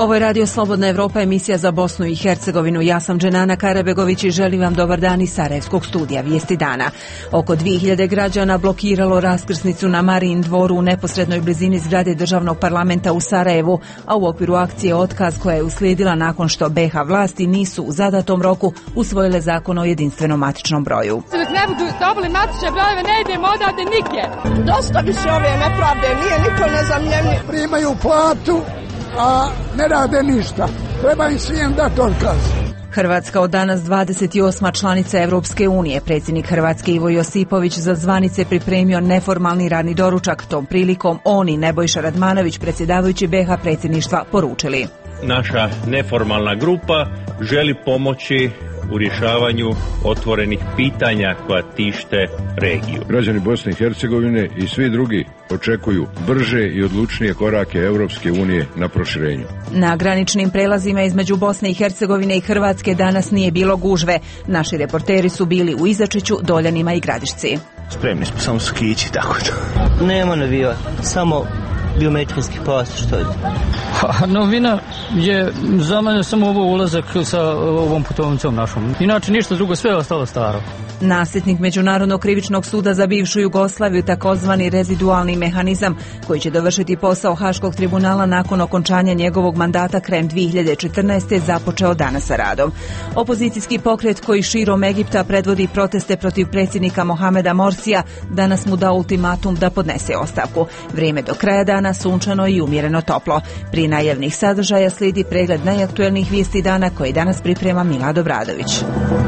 Ovo je Radio Slobodna Evropa, emisija za Bosnu i Hercegovinu. Ja sam Dženana Karabegović i želim vam dobar dan iz Sarajevskog studija Vijesti dana. Oko 2000 građana blokiralo raskrsnicu na Marijin dvoru u neposrednoj blizini zgrade državnog parlamenta u Sarajevu, a u okviru akcije Otkaz koja je uslijedila nakon što BiH vlasti nisu u zadatom roku usvojile zakon o jedinstvenom matičnom broju. Dok ne budu dobili matične brojeve, ne idemo odavde nigdje. Dosta više ove nepravde, nije niko nezamljeniji. Primaju platu, a ne rade ništa. Treba im svijem dati otkaz. Hrvatska od danas 28. članica Evropske unije. Predsjednik Hrvatske Ivo Josipović za zvanice pripremio neformalni radni doručak. Tom prilikom on i Nebojša Radmanović, predsjedavajući BiH predsjedništva, poručili: naša neformalna grupa želi pomoći u rješavanju otvorenih pitanja koja tište regiju. Građani Bosne i Hercegovine i svi drugi očekuju brže i odlučnije korake Europske unije na proširenju. Na graničnim prelazima između Bosne i Hercegovine i Hrvatske danas nije bilo gužve. Naši reporteri su bili u Izačiću, Doljanima i Gradišci. Spremni smo, samo skići, tako da. Nema novija, samo biometrijski pas, što je? Novina je za mene samo ovo ulazak sa ovom putovnicom našom. Inače ništa drugo, sve je ostalo staro. Nasljednik Međunarodnog krivičnog suda za bivšu Jugoslaviju, takozvani rezidualni mehanizam, koji će dovršiti posao Haškog tribunala nakon okončanja njegovog mandata krajem 2014. započeo danas sa radom. Opozicijski pokret koji širom Egipta predvodi proteste protiv predsjednika Mohameda Morsija danas mu dao ultimatum da podnese ostavku. Vrijeme do kraja dana sunčano i umjereno toplo. Prije najavnih sadržaja slijedi pregled najaktuelnijih vijesti dana koji danas priprema Milad Obradović.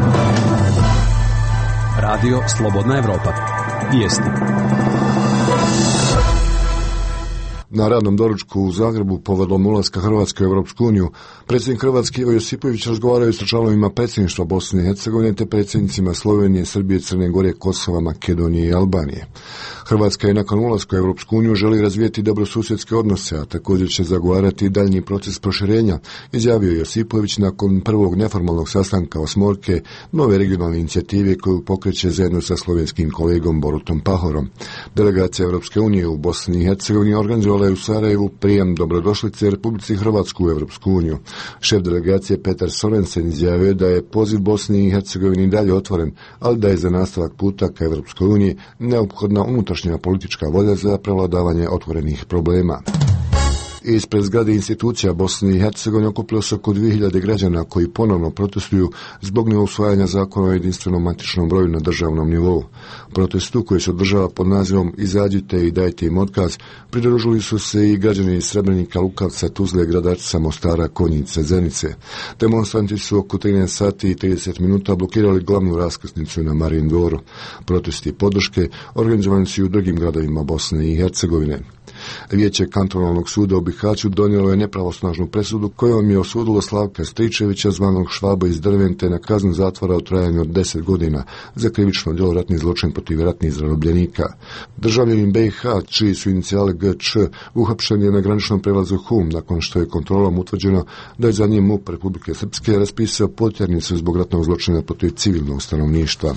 Radio Slobodna Evropa. Vijesti. Na radnom doručku u Zagrebu povodom ulaska Hrvatske u Europsku uniju, predsjednik Hrvatske Ivo Josipović razgovaraju sa članovima predsjedništva Bosne i Hercegovine te predsjednicima Slovenije, Srbije, Crne Gore, Kosova, Makedonije i Albanije. Hrvatska je nakon ulaska u Europsku uniju želi razvijeti dobrosusjedske odnose, a također će zagovarati daljnji proces proširenja, izjavio Josipović nakon prvog neformalnog sastanka osmorke nove regionalne inicijative koju pokreće zajedno sa slovenskim kolegom Borutom Pahorom. Delegacija Europske unije u Bosni i Hercegovini organizovala je u Sarajevu prijem dobrodošlice Republici Hrvatsku u Europsku uniju. Šef delegacije Petar Sorensen izjavio je da je poziv Bosni i Hercegovini dalje otvoren, ali da je za nastavak puta ka Europskoj uniji neophodna unutrašnja politička volja za prevladavanje otvorenih problema. Ispred zgrade institucija Bosne i Hercegovine okupilo se oko 2000 građana koji ponovno protestuju zbog neusvajanja zakona o jedinstvenom matičnom broju na državnom nivou. Protestu koji se održava pod nazivom Izađite i dajte im otkaz pridružili su se i građani iz Srebrenika, Lukavca, Tuzle, Gradačca, Mostara, Konjice, Zenice. Demonstranti su oko 13 sati i 30 minuta blokirali glavnu raskrsnicu na Marijin dvoru. Protesti podrške organizovani su i u drugim gradovima Bosne i Hercegovine. Vijeće kantonalnog suda u Bihaću donijelo je nepravosnažnu presudu kojom je osudilo Slavka Stričevića, zvanog Švaba iz Drvente, na kaznu zatvora u trajanju od 10 godina za krivično djelo ratni zločin protiv ratnih zarobljenika. Državljanin BiH, čiji su inicijale GČ, uhapšen je na graničnom prelazu Hum nakon što je kontrolom utvrđeno da je za njim MUP Republike Srpske raspisao potjernicu zbog ratnog zločina protiv civilnog stanovništva.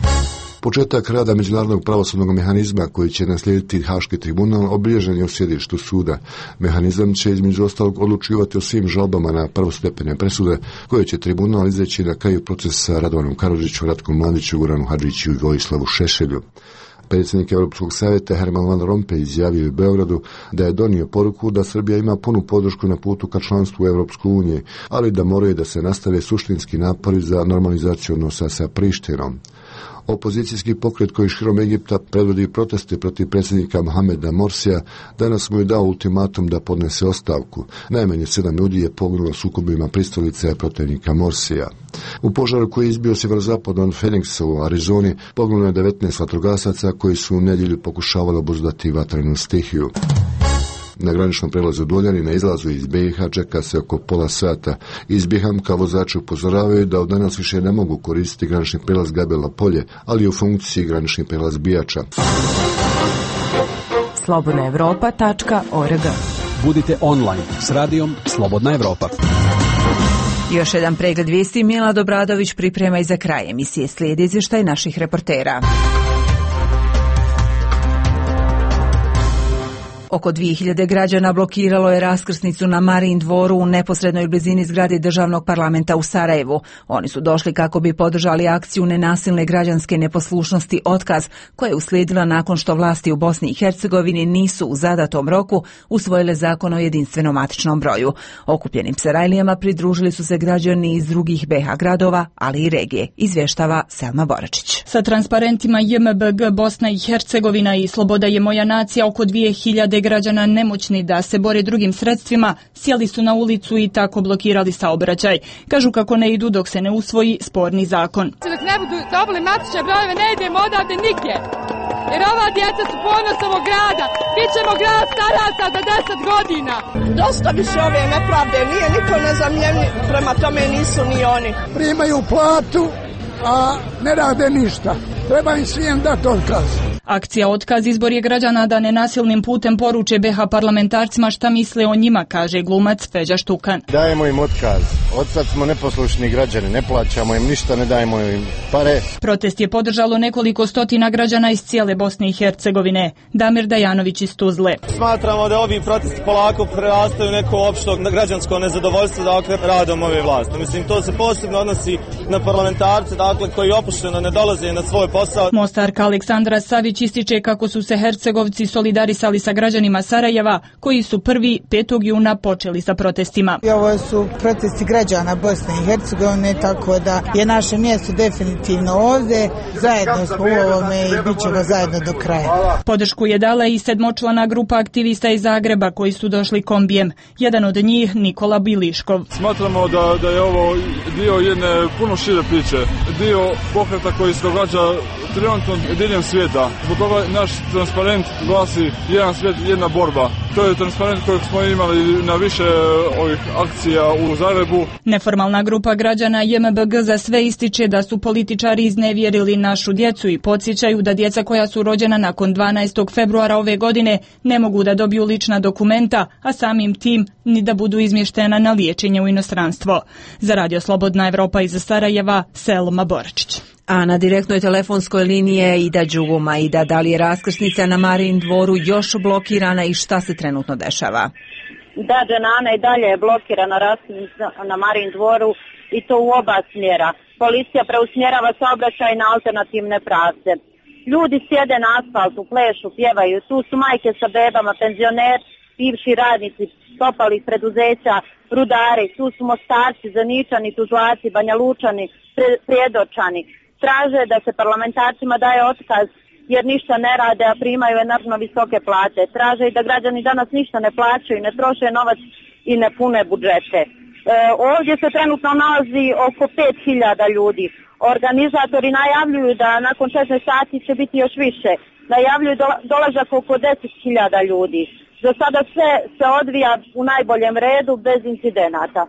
Početak rada međunarodnog pravosudnog mehanizma koji će naslijediti Haški tribunal obilježen je u sjedištu suda. Mehanizam će između ostalog odlučivati o svim žalbama na prvostepene presude koje će tribunal izreći na kraju procesa Radovanom Karadžiću, Ratku Mladiću, Goranu Hadžiću i Vojislavu Šešelju. Predsjednik Europskog savjeta Herman Van Rompuy izjavio u Beogradu da je donio poruku da Srbija ima punu podršku na putu ka članstvu u Europsku unije, ali da moraju da se nastave suštinski napori za normalizaciju odnosa sa Prištinom. Opozicijski pokret koji širom Egipta predvodi proteste protiv predsjednika Mohameda Morsija danas mu je dao ultimatum da podnese ostavku. Najmanje 7 ljudi je poginulo sukobima pristalice protivnika Morsija. U požaru koji je izbio sjeverozapadno od Phoenixa u Arizoni poginulo je 19 vatrogasaca koji su u nedjelju pokušavali obuzdati vatrenu stihiju. Na graničnom prelazu Doljani na izlazu iz BiH čeka se oko pola sata. Iz Bihamka vozači upozoravaju da od danas više ne mogu koristiti granični prelaz Gabela polje, ali je u funkciji granični prelaz Bijača. slobodnaevropa.org. Budite online s radijom Slobodna Evropa. Još jedan pregled vijesti Milad Obradović priprema i za kraj emisije. Slijedi izvještaj naših reportera. Oko 2000 građana blokiralo je raskrsnicu na Marijin dvoru u neposrednoj blizini zgrade državnog parlamenta u Sarajevu. Oni su došli kako bi podržali akciju nenasilne građanske neposlušnosti Otkaz, koja je uslijedila nakon što vlasti u Bosni i Hercegovini nisu u zadatom roku usvojile zakon o jedinstvenom matičnom broju. Okupljenim Sarajlijama pridružili su se građani iz drugih BiH gradova, ali i regije, izvještava Selma Boračić. Sa transparentima JMBG Bosna i Hercegovina i Sloboda je moja nacija, oko 2000 građana nemoćni da se bore drugim sredstvima, sjeli su na ulicu i tako blokirali saobraćaj. Kažu kako ne idu dok se ne usvoji sporni zakon. Dok ne budu dobili matične brojeve, ne idemo odavde nigdje. Jer ova djeca su ponos ovog grada. Bićemo grad starasa za 10 godina. Dosta više ove nepravde, nije niko nezamjenjiv, prema tome nisu ni oni. Primaju platu, a ne rade ništa. Treba im svijem dati otkaz. Akcija Otkaz izbor je građana da nenasilnim putem poruče BiH parlamentarcima šta misle o njima, kaže glumac Feđa Štukan. Dajemo im otkaz. Odsad smo neposlušni građani, ne plaćamo im ništa, ne dajemo im pare. Protest je podržalo nekoliko stotina građana iz cijele Bosne i Hercegovine. Damir Dajanović iz Tuzle. Smatramo da ovi protesti polako prerastaju neko opšto građansko nezadovoljstvo radom ove vlasti. Mislim, to se posebno odnosi na parlamentarce, dakle, koji opušteno ne dolaze na svoj posao. Mostarka Aleksandra Savić ističe kako su se Hercegovci solidarisali sa građanima Sarajeva, koji su prvi 5. juna počeli sa protestima. Ovo su protesti građana Bosne i Hercegovine, tako da je naše mjesto definitivno ovdje. Zajedno smo u ovome i bit ćemo zajedno do kraja. Podršku je dala i 7-člana grupa aktivista iz Zagreba koji su došli kombijem. Jedan od njih Nikola Biliškov. Smatramo da je ovo dio jedne puno šire priče, dio pokreta koji se događa trenutno diljem svijeta. Zbog toga naš transparent glasi jedan svijet, jedna borba. To je transparent kojeg smo imali na više ovih akcija u Zagrebu. Neformalna grupa građana JMBG za sve ističe da su političari iznevjerili našu djecu i podsjećaju da djeca koja su rođena nakon 12. februara ove godine ne mogu da dobiju lična dokumenta, a samim tim ni da budu izmještena na liječenje u inostranstvo. Za Radio Slobodna Evropa iz Sarajeva, Selma Boračić. A na direktnoj telefonskoj liniji je Ida Đuguma. Ida, da li je raskrsnica na Marijin dvoru još blokirana i šta se trenutno dešava? Da, Dženana, i dalje je blokirana raskrsnica na Marijin dvoru i to u oba smjera. Policija preusmjerava saobraćaj na alternativne pravce. Ljudi sjede na asfaltu, plešu, pjevaju. Tu su majke sa bebama, penzioneri, bivši radnici stopalih preduzeća, rudari. Tu su Mostarci, Zeničani, Tuzlaci, Banjalučani, Prijedočani. Traže da se parlamentarcima daje otkaz jer ništa ne rade, a primaju enormno visoke plate. Traže i da građani danas ništa ne plaćaju, ne troše novac i ne pune budžete. Ovdje se trenutno nalazi oko 5000 ljudi. Organizatori najavljuju da nakon 16 sati će biti još više. Najavljuju dolazak oko 10.000 ljudi. Za sada sve se odvija u najboljem redu bez incidenata.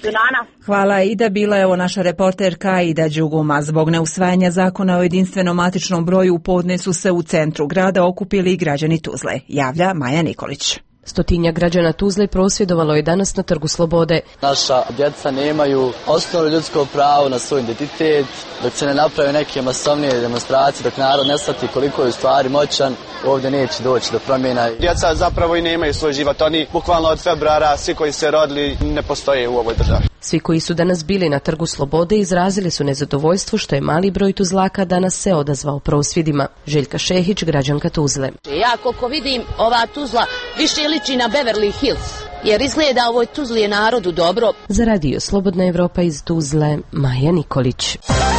Hvala Ida, bila je ovo naša reporterka Ida Đuguma. Zbog neusvajanja zakona o jedinstvenom matičnom broju u podne su se u centru grada okupili i građani Tuzle, javlja Maja Nikolić. Stotinjak građana Tuzle prosvjedovalo je danas na Trgu Slobode. Naša djeca nemaju osnovno ljudsko pravo na svoj identitet, dok se ne naprave neke masovnije demonstracije, dok narod ne shvati koliko je u stvari moćan, ovdje neće doći do promjena. Djeca zapravo i nemaju svoj život, oni bukvalno od februara, svi koji se rodili ne postoje u ovoj državi. Svi koji su danas bili na Trgu Slobode izrazili su nezadovoljstvo što je mali broj Tuzlaka danas se odazvao prosvjedima. Željka Šehić, građanka Tuzle. Ja koliko vidim, ova Tuzla više liči na Beverly Hills, jer izgleda ovoj Tuzli je narodu dobro. Za Radio Slobodna Evropa iz Tuzle, Maja Nikolić.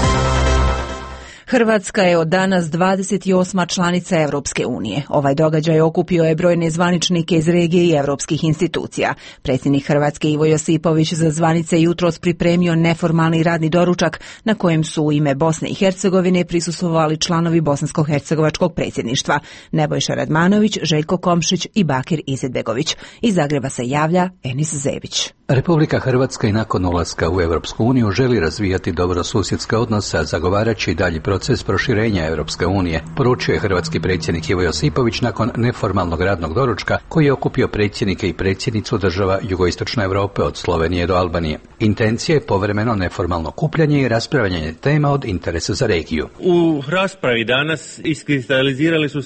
Hrvatska je od danas 28. članica Europske unije. Ovaj događaj okupio je brojne zvaničnike iz regije i europskih institucija. Predsjednik Hrvatske Ivo Josipović za zvanice jutros pripremio neformalni radni doručak na kojem su u ime Bosne i Hercegovine prisustvovali članovi bosansko-hercegovačkog predsjedništva Nebojša Radmanović, Željko Komšić i Bakir Izetbegović. Iz Zagreba se javlja Enis Zebić. Republika Hrvatska i nakon ulaska u Europsku uniju želi razvijati dobrosusjedske odnose, zagovarajući i dalji proces proširenja Europske unije, poručio je hrvatski predsjednik Ivo Josipović nakon neformalnog radnog doručka koji je okupio predsjednike i predsjednicu država jugoistočne Europe od Slovenije do Albanije. Intencija je povremeno neformalno okupljanje i raspravljanje tema od interesa za regiju. U raspravi danas iskristalizirali su se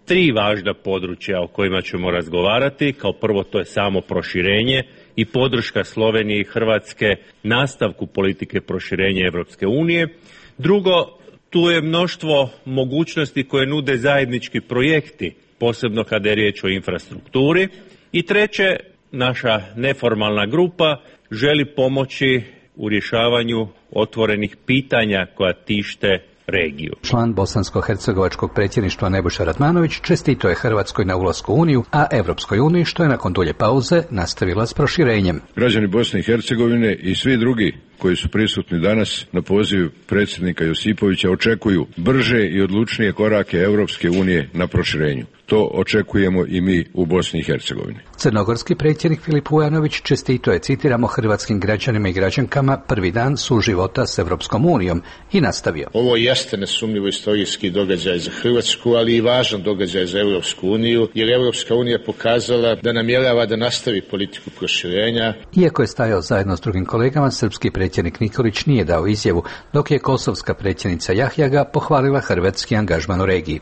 tri važna područja o kojima ćemo razgovarati. Kao prvo, to je samo proširenje i podrška Slovenije i Hrvatske nastavku politike proširenja Europske unije. Drugo, tu je mnoštvo mogućnosti koje nude zajednički projekti, posebno kada je riječ o infrastrukturi. I treće, naša neformalna grupa želi pomoći u rješavanju otvorenih pitanja koja tište regiju. Član bosansko-hercegovačkog predsjedništva Nebojša Radmanović čestito je Hrvatskoj na ulasku u Uniju, a Europskoj uniji što je nakon dulje pauze nastavila s proširenjem. Građani Bosne i Hercegovine i svi drugi koji su prisutni danas na poziv predsjednika Josipovića očekuju brže i odlučnije korake Europske unije na proširenju. To očekujemo i mi u Bosni i Hercegovini. Crnogorski predsjednik Filip Vujanović čestito je, citiramo, hrvatskim građanima i građankama prvi dan suživota s Europskom unijom i nastavio. Ovo jeste nesumnjivo istorijski događaj za Hrvatsku, ali i važan događaj za Europsku uniju, jer Europska unija pokazala da namjerava da nastavi politiku proširenja. Iako je stajao zajedno s drugim kolegama, srpski predsjednik Nikolić nije dao izjavu, dok je kosovska predsjednica Jahjaga pohvalila hrvatski angažman u regiji.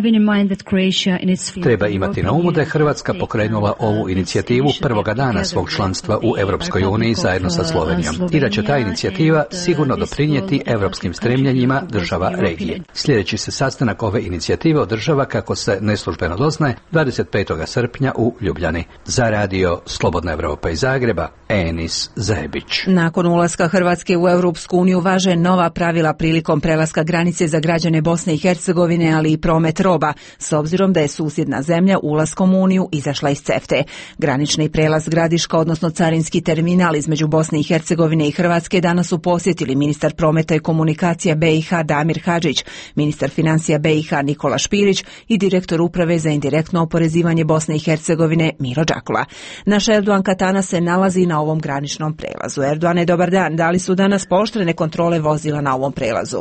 Treba imati na umu da je Hrvatska pokrenula ovu inicijativu prvoga dana svog članstva u Europskoj uniji zajedno sa Slovenijom i da će ta inicijativa sigurno doprinijeti europskim stremljenjima država regije. Sljedeći se sastanak ove inicijative održava, kako se neslužbeno doznaje, 25. srpnja u Ljubljani. Za radio Slobodna Evropa iz Zagreba, Enis Zebić. Nakon ulaska Hrvatske u Europsku uniju važe nova pravila prilikom prelaska granice za građane Bosne i Hercegovine, ali i promet roba, s obzirom da je susjedna zemlja ulaskom u Uniju izašla iz CEFTA-e. Granični prelaz Gradiška, odnosno carinski terminal između Bosne i Hercegovine i Hrvatske, danas su posjetili ministar prometa i komunikacija BiH Damir Hadžić, ministar financija BiH Nikola Špirić i direktor uprave za indirektno oporezivanje Bosne i Hercegovine Miro Đakula. Naša Erdogan Katana se nalazi na ovom graničnom prelazu. Erdoane, dobar dan. Da li su danas pooštrene kontrole vozila na ovom prelazu?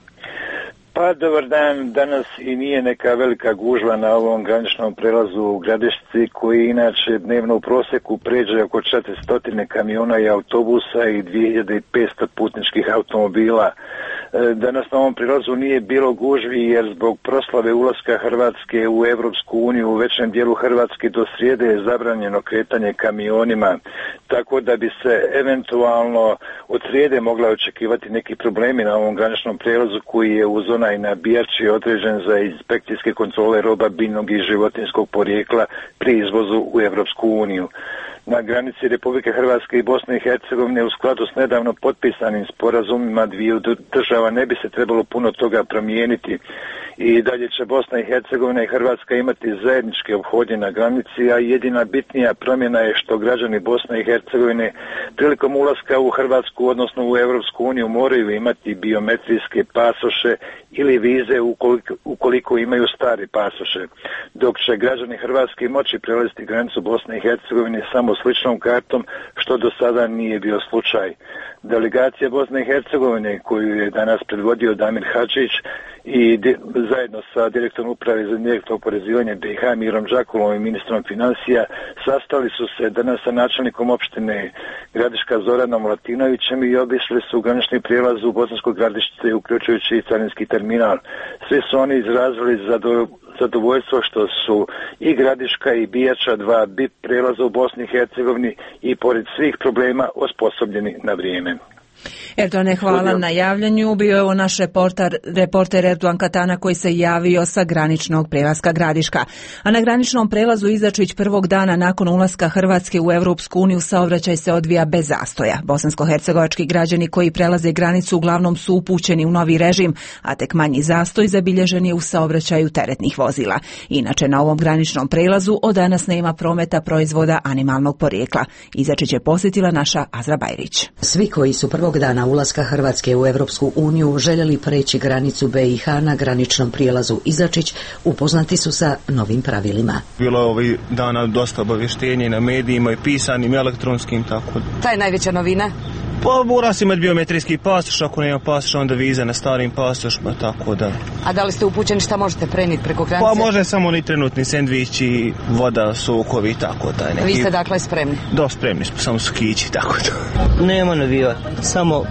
Pa dobar dan, danas i nije neka velika gužva na ovom graničnom prelazu u Gradišci, koji inače dnevno u prosjeku pređe oko 400 kamiona i autobusa i 2500 putničkih automobila. Danas na ovom prilazu nije bilo gužvi jer zbog proslave ulaska Hrvatske u Europsku uniju u većem dijelu Hrvatske do srijede je zabranjeno kretanje kamionima, tako da bi se eventualno od srijede mogla očekivati neki problemi na ovom graničnom prijelazu koji je uz onaj nabijači određen za inspekcijske kontrole roba biljnog i životinjskog porijekla pri izvozu u Europsku uniju. Na granici Republike Hrvatske i Bosne i Hercegovine u skladu s nedavno potpisanim sporazumima dviju država ne bi se trebalo puno toga promijeniti i dalje će Bosna i Hercegovina i Hrvatska imati zajedničke ophodnje na granici, a jedina bitnija promjena je što građani Bosne i Hercegovine prilikom ulaska u Hrvatsku, odnosno u Europsku uniju, moraju imati biometrijske pasoše ili vize ukoliko imaju stari pasoše, dok će građani Hrvatske moći prelaziti granicu Bosne i Hercegovine samo s ličnom kartom, što do sada nije bio slučaj. Delegacija Bosne i Hercegovine, koju je danas predvodio Damir Hadžić i zajedno sa direktorom uprave za indirektno oporezivanje BiH Mirom Đakulom i ministrom financija, sastali su se danas sa načelnikom opštine Gradiška Zoranom Latinovićem i obišli su granični prijelaz u Bosanskoj Gradišci, uključujući i carinski terminal. Svi su oni izrazili zadovoljstvo što su i Gradiška i Bijača, dva BIP prijelaza u Bosni i Hercegovini, i pored svih problema osposobljeni na vrijeme. Erdogane, hvala na javljanju. Bio je ovo naš reporter Erdogan Katana koji se javio sa graničnog prelaska Gradiška. A na graničnom prelazu Izačić prvog dana nakon ulaska Hrvatske u Europsku uniju saobraćaj se odvija bez zastoja. Bosansko-hercegovački građani koji prelaze granicu uglavnom su upućeni u novi režim, a tek manji zastoj zabilježen je u saobraćaju teretnih vozila. Inače, na ovom graničnom prelazu od danas nema prometa proizvoda animalnog porijekla. Izačić je posjetila naša Azra Bajrić. Svi koji su prvog dana ulaska Hrvatske u Europsku uniju željeli preći granicu BiH na graničnom prijelazu Izačić upoznati su sa novim pravilima. Bilo je ovih dana dosta obavještenja na medijima i pisanim i elektronskim, tako. Ta je najveća novina? Pa mora se imati biometrijski pasoš, ako nema pasoša onda viza na starim pasošima, tako da. A da li ste upućeni šta možete prenijeti preko granice? Pa može samo oni trenutni sendviči, voda, sokovi, tako da. Neki... Vi ste dakle spremni? Da, spremni smo, samo su kići, tako da. Nema novija, samo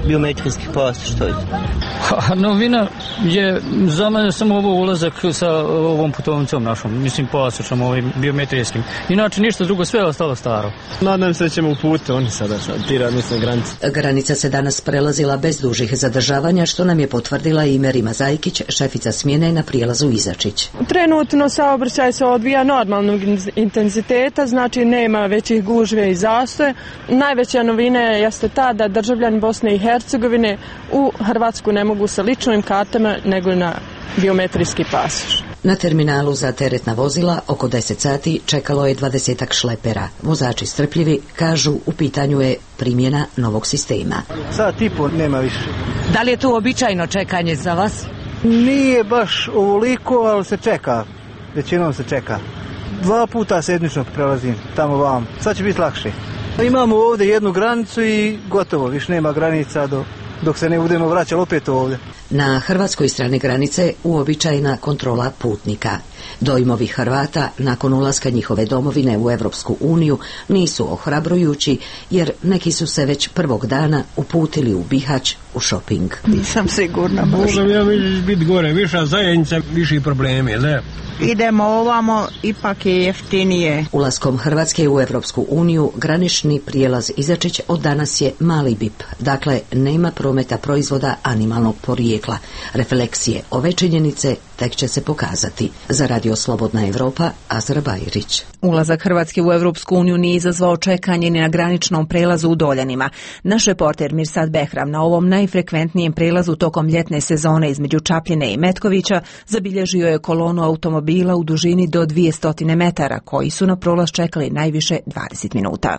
biometrijski pasoš, što je? Novina je za mene samo ovo ulazak sa ovom putovnicom našom, mislim pasošom, ovim biometrijskim. Inače ništa drugo, sve je ostalo staro. Nadam se da ćemo u putu, oni sada tira, mislim, granice. Granica se danas prelazila bez dužih zadržavanja, što nam je potvrdila i Merima Zajkić, šefica smjene na prijelazu Izačić. Trenutno saobraćaj se odvija normalnog intenziteta, znači nema većih gužve i zastoje. Najveća novina jeste ta da državljani Bosne i Hercegovine u Hrvatsku ne mogu sa ličnim kartama nego na biometrijski pasoš. Na terminalu za teretna vozila oko 10 sati čekalo je 20-ak šlepera. Vozači strpljivi kažu u pitanju je primjena novog sistema. Sat i po nema više. Da li je to uobičajeno čekanje za vas? Nije baš ovoliko, ali se čeka. Većinom se čeka. 2 puta sedmično prelazim tamo vam. Sad će biti lakše. Imamo ovdje jednu granicu i gotovo, više nema granica dok se ne budemo vraćali opet ovdje. Na hrvatskoj strani granice uobičajena kontrola putnika. Dojmovi Hrvata nakon ulaska njihove domovine u Europsku uniju nisu ohrabrujući, jer neki su se već prvog dana uputili u Bihać u šoping. Nisam sigurna. Možda ja biti gore, viša zajednica, viši problemi, ne? Idemo ovamo, ipak je jeftinije. Ulaskom Hrvatske u Europsku uniju granični prijelaz Izačić od danas je mali BIP, dakle nema prometa proizvoda animalnog porijekla. Refleksije ove činjenice tek će se pokazati. Za Radio Slobodna Evropa, Azra Bajrić. Ulazak Hrvatske u Europsku uniju nije izazvao čekanje ni na graničnom prelazu u Doljanima. Naš reporter Mirsad Behram na ovom najfrekventnijem prelazu tokom ljetne sezone između Čapljine i Metkovića zabilježio je kolonu automobila u dužini do 200 metara, koji su na prolaz čekali najviše 20 minuta.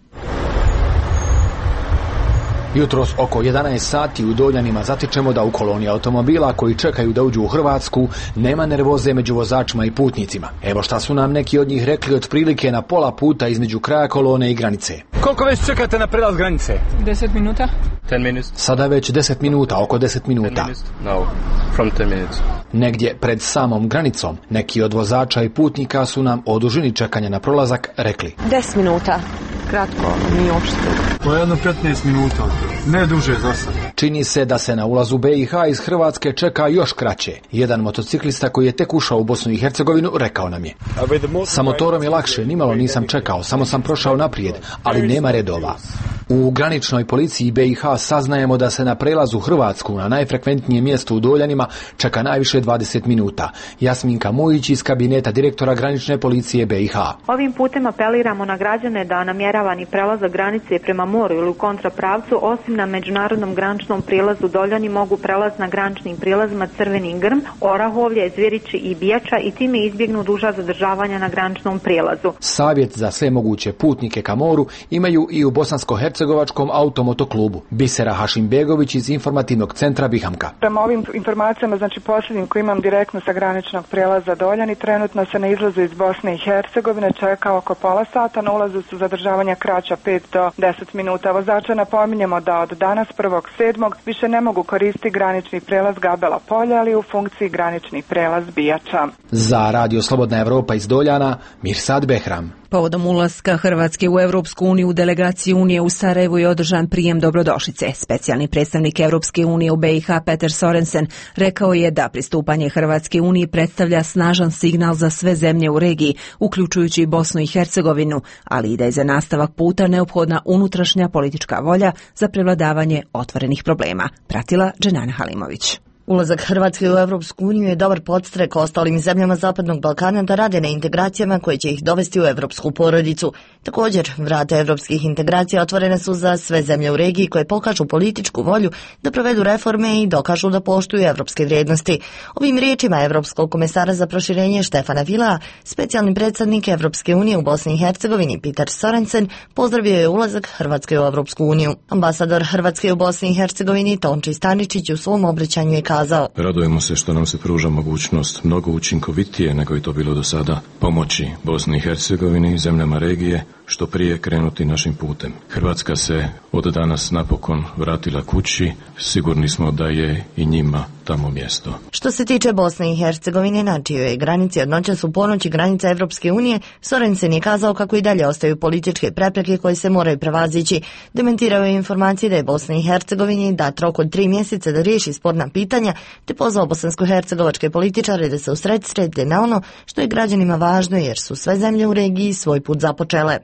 Jutros oko 11 sati u Doljanima zatičemo da u koloni automobila koji čekaju da uđu u Hrvatsku nema nervoze među vozačima i putnicima. Evo šta su nam neki od njih rekli otprilike na pola puta između kraja kolone i granice. Koliko već čekate na prelaz granice? 10 minuta. 10 minutes. Sada već 10 minuta, oko 10 minuta. No, from 10 minutes. Negdje pred samom granicom neki od vozača i putnika su nam o dužini čekanja na prolazak rekli. 10 minuta. Kratko, nije uopšte. To je jedno 15 minuta, ne duže za sad. Čini se da se na ulazu BiH iz Hrvatske čeka još kraće. Jedan motociklista koji je tek ušao u Bosnu i Hercegovinu rekao nam je. Sa motorom je lakše, nimalo nisam čekao, samo sam prošao naprijed, ali nema redova. U graničnoj policiji BiH saznajemo da se na prelazu Hrvatsku na najfrekventnijem mjestu u Doljanima čeka najviše 20 minuta. Jasminka Mujić iz kabineta direktora granične policije BiH. Ovim putem apeliramo na građane da namjeravani prelazak granice prema moru ili u kontrapravcu, osim na međunarodnom graničnom prijelazu Doljani, mogu prelaz na graničnim prijelazima Crveni Grm, Orahovlje, Zvirići i Bijača i time izbjegnu duža zadržavanja na graničnom prijelazu. Savjet za sve moguće putnike ka moru imaju i u Bosansko-hercegovačkom automotoklubu. Bisera Hašimbegović iz informativnog centra Bihamka. Prema ovim informacijama, znači posljednjim koji imam direktno sa graničnog prijelaza Doljani, trenutno se na izlazu iz Bosne i Hercegovine čeka oko pola sata, na ulazu su zadržavanja kraća 5 do 10 minuta. Vozača napominjemo da od danas 1.7. više ne mogu koristiti granični prijelaz Gabela Polja, ali u funkciji granični prijelaz Bijača. Za Radio Slobodna Evropa iz Doljana, Mirsad Behram. Povodom ulaska Hrvatske u Europsku uniju u delegaciji Unije u Sarajevu je održan prijem dobrodošlice. Specijalni predstavnik Europske unije u BiH Peter Sorensen rekao je da pristupanje Hrvatske uniji predstavlja snažan signal za sve zemlje u regiji, uključujući i Bosnu i Hercegovinu, ali i da je za nastavak puta neophodna unutrašnja politička volja za prevladavanje otvorenih problema. Pratila Dženana Halimović. Ulazak Hrvatske u Europsku uniju je dobar podstrek ostalim zemljama Zapadnog Balkana da rade na integracijama koje će ih dovesti u europsku porodicu. Također, vrata europskih integracija otvorene su za sve zemlje u regiji koje pokažu političku volju da provedu reforme i dokažu da poštuju europske vrijednosti. Ovim riječima Europskog komesara za proširenje Štefana Filea, specijalni predstavnik Europske unije u Bosni i Hercegovini Peter Sorensen pozdravio je ulazak Hrvatske u Europsku uniju. Ambasador Hrvatske u Bosni i Hercegovini Tonči Staničić u svom obraćanju je kazao: Radujemo se što nam se pruža mogućnost mnogo učinkovitije nego je to bilo do sada pomoći Bosni i Hercegovini i zemljama regije što prije krenuti našim putem. Hrvatska se od danas napokon vratila kući, sigurni smo da je i njima tamo mjesto. Što se tiče Bosne i Hercegovine, na čijoj je granici od noćas u ponoći granica Evropske unije, Sorensen je kazao kako i dalje ostaju političke prepreke koje se moraju prevazići. Dementirao je informacije da je Bosni i Hercegovini dat rok od 3 mjeseca da riješi sporna pitanja, te pozvao bosansko-hercegovačke političare da se usredsrede na ono što je građanima važno, jer su sve zemlje u regiji svoj put započele.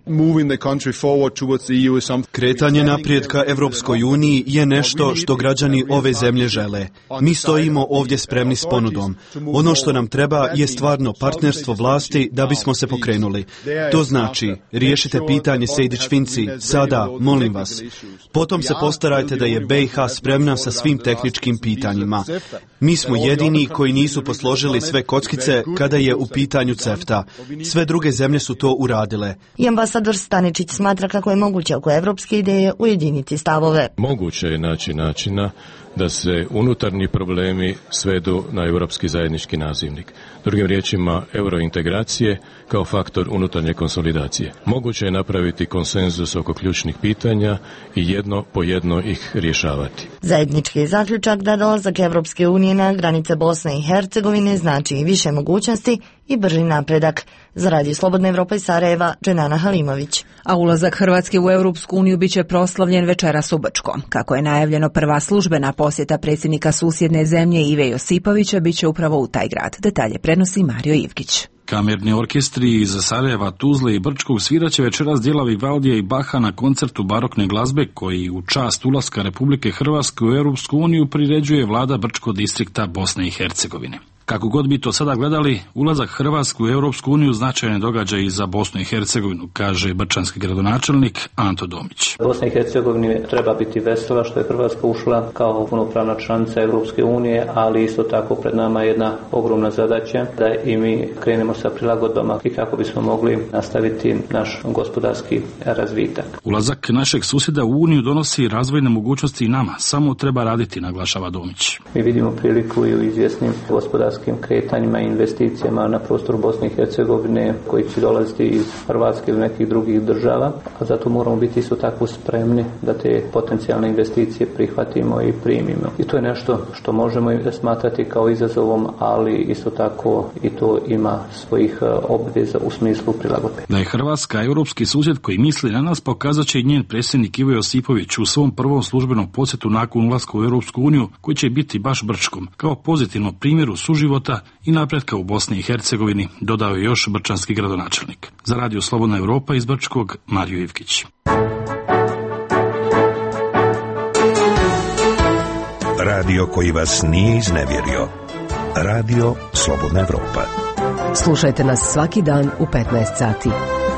Kretanje naprijed ka Evropskoj uniji je nešto što građani ove zemlje žele. Mi stojimo ovdje spremni s ponudom. Ono što nam treba je stvarno partnerstvo vlasti da bismo se pokrenuli. To znači, riješite pitanje Sejdić-Finci, sada, molim vas. Potom se postarajte da je BiH spremna sa svim tehničkim pitanjima. Mi smo jedini koji nisu posložili sve kockice kada je u pitanju CEFTA. Sve druge zemlje su to uradile. I ambasador Staničić smatra kako je moguće oko evropske ideje ujediniti stavove. Moguće je naći načina da se unutarnji problemi svedu na europski zajednički nazivnik. Drugim riječima, eurointegracije kao faktor unutarnje konsolidacije. Moguće je napraviti konsenzus oko ključnih pitanja i jedno po jedno ih rješavati. Zajednički je zaključak da dolazak Evropske unije na granice Bosne i Hercegovine znači i više mogućnosti i brži napredak. Za Radio Slobodna Evropa iz Sarajeva, Dženana Halimović. A ulazak Hrvatske u Europsku uniju biće proslavljen večeras u Brčkom. Kako je najavljeno, prva službena posjeta predsjednika susjedne zemlje Ive Josipovića biće upravo u taj grad. Detalje prenosi Mario Ivkić. Kamerni orkestri iz Sarajeva, Tuzle i Brčkog sviraće večeras djela Vivaldija i Baha na koncertu barokne glazbe koji u čast ulaska Republike Hrvatske u Europsku uniju priređuje vlada Brčkog distrikta Bosne i Hercegovine. Kako god bi to sada gledali, ulazak Hrvatske u Europsku uniju značajan događaj i za Bosnu i Hercegovinu, kaže brčanski gradonačelnik Anto Domić. Bosna i Hercegovina treba biti vesela što je Hrvatska ušla kao punopravna članica Europske unije, ali isto tako pred nama je jedna ogromna zadaća da i mi krenemo sa prilagodbama i kako bismo mogli nastaviti naš gospodarski razvitak. Ulazak našeg susjeda u Uniju donosi razvojne mogućnosti i nama, samo treba raditi, naglašava Domić. Mi vidimo priliku i u izvjesnim gospodarskim kretanjima i investicijama na prostoru Bosne i Hercegovine koji će dolaziti iz Hrvatske ili nekih drugih država, a zato moramo biti isto tako spremni da te potencijalne investicije prihvatimo i primimo. I to je nešto što možemo smatrati kao izazovom, ali isto tako i to ima svojih obveza u smislu prilagodbe. Da je Hrvatska europski susjed koji misli na nas, pokazat će i njen predsjednik Ivo Josipović u svom prvom službenom posjetu nakon ulaska u Europsku uniju, koji će biti baš Brčkom, kao pozitivnom primjeru suživota i napretka u Bosni i Hercegovini, dodao je još brčanski gradonačelnik. Za Radio Slobodna Evropa iz Brčkog, Mario Ivkić. Radio koji vas nije iznevjerio. Radio Slobodna Evropa. Slušajte nas svaki dan u 15 sati.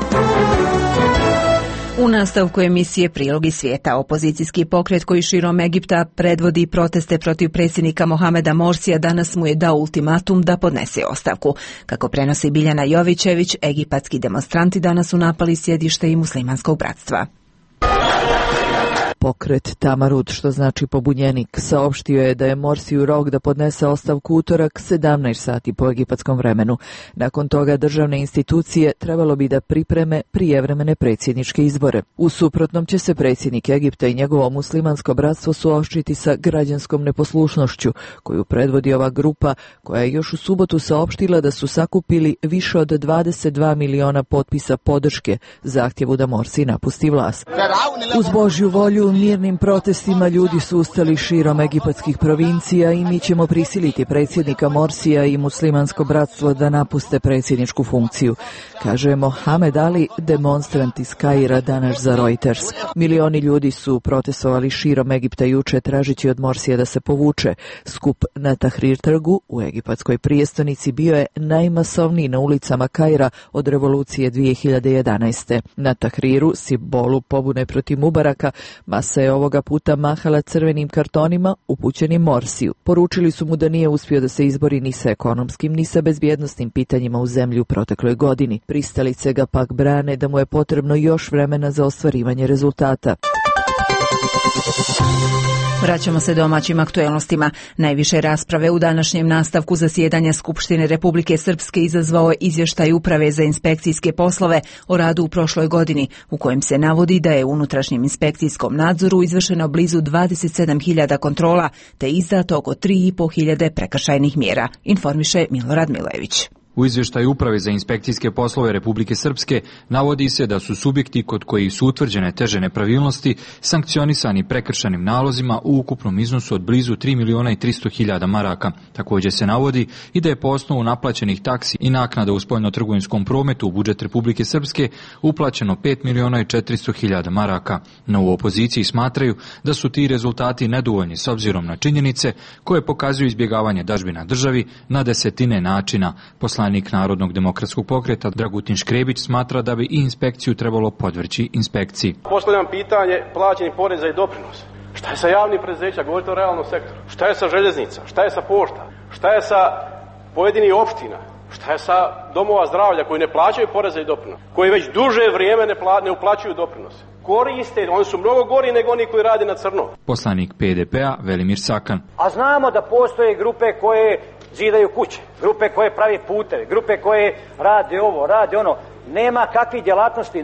U nastavku emisije Prilogi svijeta, opozicijski pokret koji širom Egipta predvodi proteste protiv predsjednika Mohameda Morsija danas mu je dao ultimatum da podnese ostavku. Kako prenosi Biljana Jovićević, egipatski demonstranti danas su napali sjedište i muslimanskog bratstva. Pokret Tamarut, što znači pobunjenik, saopštio je da je Morsiju rok da podnese ostavku utorak 17 sati po egipatskom vremenu. Nakon toga državne institucije trebalo bi da pripreme prijevremene predsjedničke izbore. U suprotnom će se predsjednik Egipta i njegovo muslimansko bratstvo suočiti sa građanskom neposlušnošću, koju predvodi ova grupa, koja je još u subotu saopštila da su sakupili više od 22 miliona potpisa podrške zahtjevu da Morsi napusti vlast. Uz Božju volju, mirnim protestima ljudi su ustali širom egipatskih provincija i mi ćemo prisiliti predsjednika Morsija i muslimansko bratstvo da napuste predsjedničku funkciju, kaže Mohamed Ali, demonstrant iz Kaira danas za Reuters. Milioni ljudi su protestovali širom Egipta juče tražići od Morsija da se povuče. Skup na Tahrir trgu u egipatskoj prijestolnici bio je najmasovniji na ulicama Kaira od revolucije 2011. Na Tahriru, simbolu pobune protiv Mubaraka, masa je ovoga puta mahala crvenim kartonima upućenim Morsiju. Poručili su mu da nije uspio da se izbori ni sa ekonomskim ni sa bezbjednosnim pitanjima u zemlji u protekloj godini. Pristalice ga pak brane da mu je potrebno još vremena za ostvarivanje rezultata. Vraćamo se domaćim aktuelnostima. Najviše rasprave u današnjem nastavku zasjedanja Skupštine Republike Srpske izazvao je izvještaj Uprave za inspekcijske poslove o radu u prošloj godini, u kojem se navodi da je u unutrašnjem inspekcijskom nadzoru izvršeno blizu 27.000 kontrola, te izdato oko 3.500 prekršajnih mjera, informiše Milorad Milojević. U izvještaju Uprave za inspekcijske poslove Republike Srpske navodi se da su subjekti kod kojih su utvrđene teže nepravilnosti sankcionisani prekršajnim nalozima u ukupnom iznosu od blizu 3.300.000 maraka. Također se navodi i da je po osnovu naplaćenih taksi i naknada u spoljnotrgovinskom prometu u budžet Republike Srpske uplaćeno 5.400.000 maraka. No u opoziciji smatraju da su ti rezultati nedovoljni s obzirom na činjenice koje pokazuju izbjegavanje dažbina državi na desetine načina. Poslanik Narodnog demokratskog pokreta Dragutin Škrebić smatra da bi i inspekciju trebalo podvrći inspekciji. Postavljam pitanje plaćenih poreza i doprinosa. Šta je sa javnim preduzećima? Govorite o realnom sektoru. Šta je sa željeznica? Šta je sa pošta? Šta je sa pojedinih opština? Šta je sa domova zdravlja koji ne plaćaju poreze i doprinose? Koji već duže vrijeme ne uplaćuju doprinose? Koriste, oni su mnogo gori nego oni koji rade na crno. Poslanik PDP-a Velimir Sakan. A znamo da postoje grupe koje zidaju kuće, grupe koje pravi puteve, grupe koje rade ovo, rade ono. Nema kakvih djelatnosti,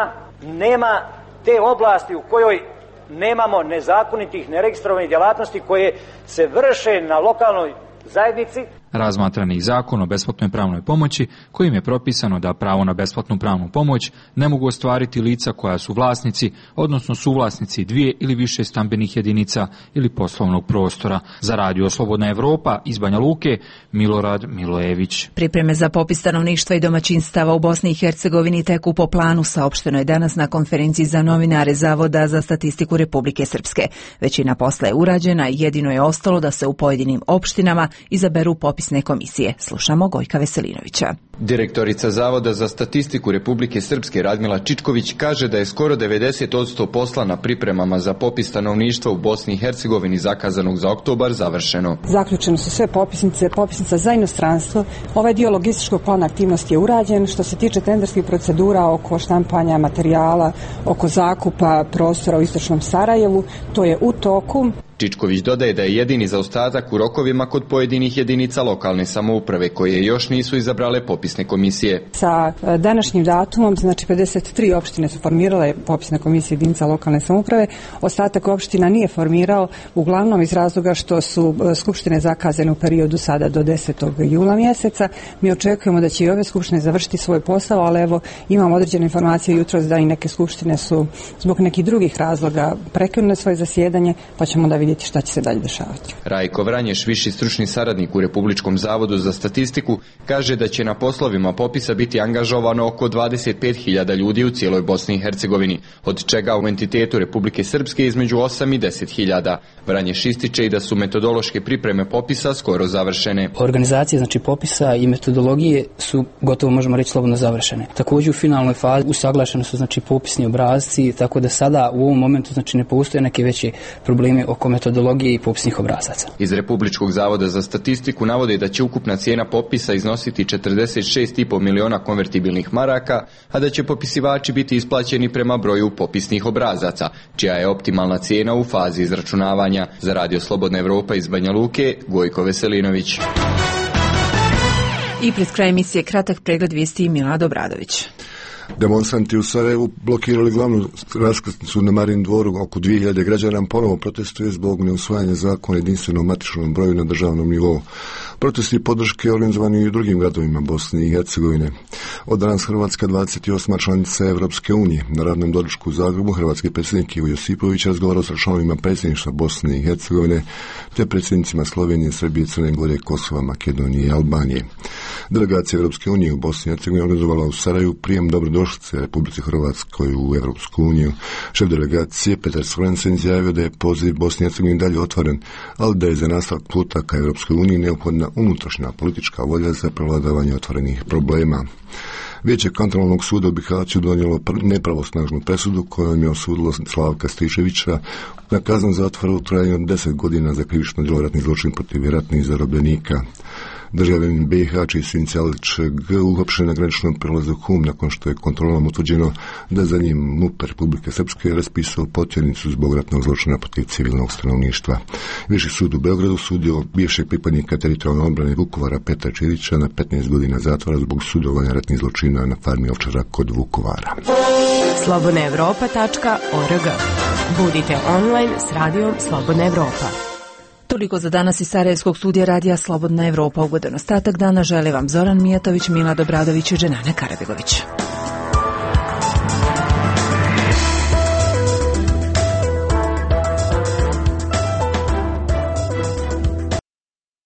nema te oblasti u kojoj nemamo nezakonitih, neregistrovanih djelatnosti koje se vrše na lokalnoj zajednici. Razmatrani zakon o besplatnoj pravnoj pomoći, kojim je propisano da pravo na besplatnu pravnu pomoć ne mogu ostvariti lica koja su vlasnici, odnosno suvlasnici dvije ili više stambenih jedinica ili poslovnog prostora. Za Radio Slobodna Evropa iz Banja Luke, Milorad Milojević. Pripreme za popis stanovništva i domaćinstava u Bosni i Hercegovini teku po planu, saopšteno je danas na konferenciji za novinare Zavoda za statistiku Republike Srpske. Većina posla je urađena i jedino je ostalo da se u pojedinim opštinama izaberu popisne komisije. Slušamo Gojka Veselinovića. Direktorica Zavoda za statistiku Republike Srpske Radmila Čičković kaže da je skoro 90% posla na pripremama za popis stanovništva u Bosni i Hercegovini zakazanog za oktobar završeno. Zaključeno su sve popisnica za inostranstvo. Ovaj dio logističkog plana aktivnosti je urađen. Što se tiče tenderskih procedura oko štampanja materijala, oko zakupa prostora u istočnom Sarajevu, to je u toku. Čičković dodaje da je jedini zaostatak u rokovima kod pojedinih jedinica lokalne samouprave koje još nisu izabrale popisne komisije. Sa današnjim datumom, znači 53 opštine su formirale popisne komisije jedinica lokalne samouprave, ostatak opština nije formirao, uglavnom iz razloga što su skupštine zakazane u periodu sada do 10. jula mjeseca. Mi očekujemo da će i ove skupštine završiti svoj posao, ali evo imam određene informacije jutros da i neke skupštine su zbog nekih drugih razloga prekinule svoje zasjedanje, pa ćemo da vidjeti šta će se dalje dešavati. Rajko Vranješ, viši stručni saradnik u Republičkom zavodu za statistiku, kaže da će na poslovima popisa biti angažovano oko 25.000 ljudi u cijeloj Bosni i Hercegovini, od čega u entitetu Republike Srpske između 8 i 10.000. Vranješ ističe i da su metodološke pripreme popisa skoro završene. Organizacije znači popisa i metodologije su gotovo, možemo reći, slobodno završene. Također u finalnoj fazi usaglašeni su znači popisni obrasci, tako da sada u ovom momentu znači ne postoje neke veće probleme oko metodologije i popisnih obrazaca. Iz Republičkog zavoda za statistiku navode da će ukupna cijena popisa iznositi 46,5 miliona konvertibilnih maraka, a da će popisivači biti isplaćeni prema broju popisnih obrazaca, čija je optimalna cijena u fazi izračunavanja. Za Radio Slobodna Evropa iz Banja Luke, Gojko Veselinović. I pred kraj emisije kratak pregled vijesti Milad Obradović. Demonstranti u Sarajevu blokirali glavnu raskrsnicu na Marin dvoru. Oko 2000 građana ponovo protestuje zbog neusvajanja zakona jedinstvenom matičnom broju na državnom nivou. Protesti podrške organizovani i u drugim gradovima Bosne i Hercegovine. Od danas Hrvatska 28. članica Evropske unije. Na radnom doručku u Zagrebu hrvatski predsjednik Ivo Josipović razgovarao sa članovima predsjedništva Bosne i Hercegovine te predsjednicima Slovenije, Srbije, Crne Gore, Kosova, Makedonije i Albanije. Delegacija Evropske unije u Bosni i Hercegovini organizovala u Sarajevu prijem dobrodošlice Republici Hrvatskoj u Evropsku uniju. Šef delegacije Petar Sorensen izjavio da je poziv Bosni i Hercegovini dalje otvoren, ali da je za nastavak puta ka Evropskoj uniji neophodna unutrašnja politička volja za prevladavanje otvorenih problema. Vijeće kantonalnog suda u Bihaću donijelo nepravosnažnu presudu kojom je osudilo Slavka Stičevića na kaznu zatvora u trajanju od 10 godina za krivično djelo ratni zločin protiv ratnih zarobljenika. državljanin BiH čiji su inicijali ČG uhapšen na graničnom prelazu Hum nakon što je kontrolom utvrđeno da za njim MUP Republike Srpske raspisao potjernicu zbog ratnog zločina protiv civilnog stanovništva. Viši sud u Beogradu sudio bivšeg pripadnika teritorijalne odbrane Vukovara Petra Čirića na 15 godina zatvora zbog sudovanja ratnih zločina na farmi ovčara kod Vukovara. slobodnaevropa.org. Budite online s radijom Slobodna Evropa. Toliko za danas iz Sarajevskog studija radija Slobodna Evropa. Ugodan ostatak dana žele vam Zoran Mijatović, Milad Obradović i Dženana Karabegović.